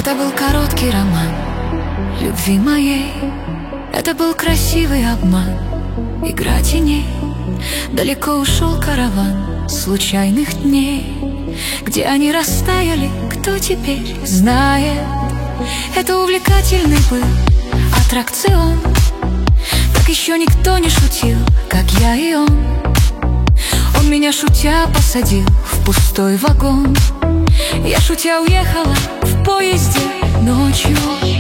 Это был короткий роман любви моей. Это был красивый обман, игра теней. Далеко ушел караван случайных дней. Где они растаяли, кто теперь знает? Это увлекательный был аттракцион. Так еще никто не шутил, как я и он. Он меня шутя посадил в пустой вагон. Я шутя уехала в поезде ночью.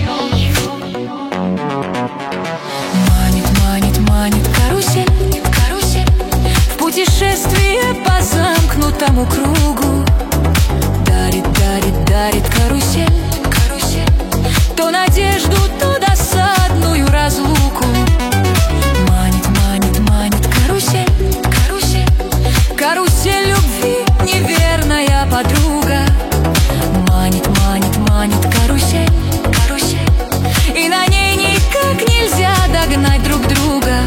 Манит, манит, манит карусель, карусель, в путешествие по замкнутому кругу. Дарит, дарит, дарит карусель, карусель, то надежду, то досадную разлуку. Манит, манит, манит карусель, карусель, карусель любви, неверная подруга. Манит, манит, манит карусель, карусель, и на ней никак нельзя догнать друг друга.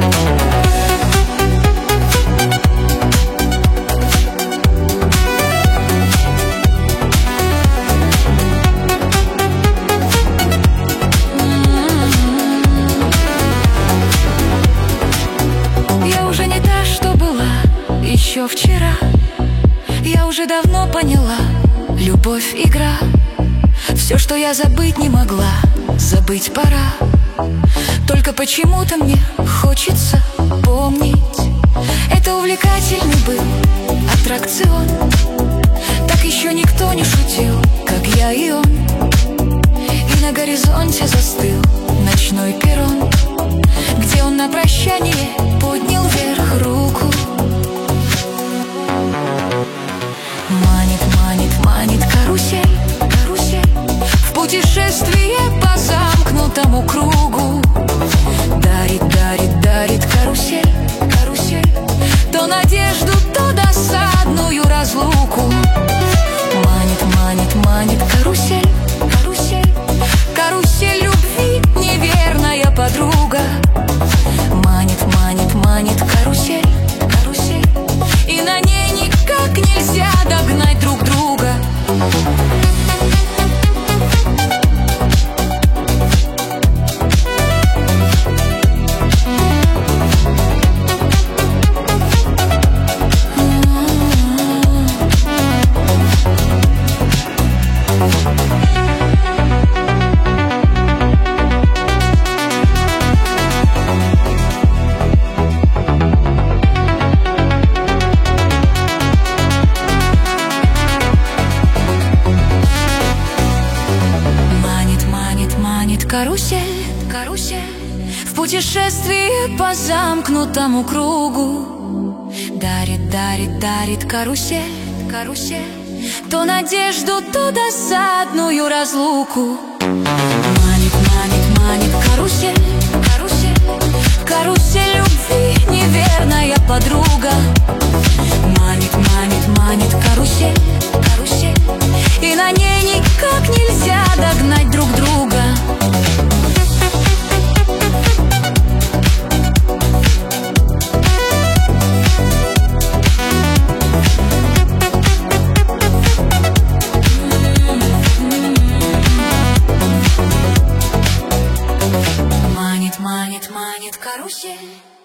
Я уже не та, что была еще вчера. Я уже давно поняла, любовь — игра. Все, что я забыть не могла, забыть пора. Только почему-то мне хочется помнить. Это увлекательный был аттракцион. Так еще никто не шутил, как я и он. И на горизонте застыл ночной перрон, где он на прощание поднял вверх руку. Манит, манит, манит карусель, карусель, в путешествие по замкнутому кругу. Дарит, дарит, дарит карусель, карусель, то надежду, то досадную разлуку. Манит, манит, манит карусель, карусель, карусель любви, неверная подруга. Манит, манит, манит карусель, карусель, и на ней никак нельзя догнать друг друга. Карусель, карусель, в путешествии по замкнутому кругу. Дарит, дарит, дарит карусель, карусель, то надежду, то досадную разлуку. Манит, манит, манит карусель, карусель, карусель любви, неверная подруга. Манит, манит, манит карусель, карусель, и на ней никак нельзя догнать друг друга. Манит, манит, манит карусель.